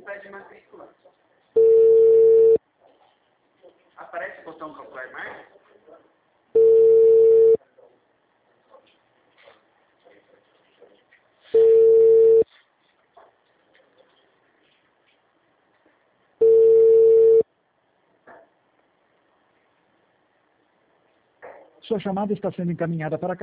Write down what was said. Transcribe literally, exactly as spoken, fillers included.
pede matrícula. Aparece o botão calcular mais? Sua chamada está sendo encaminhada para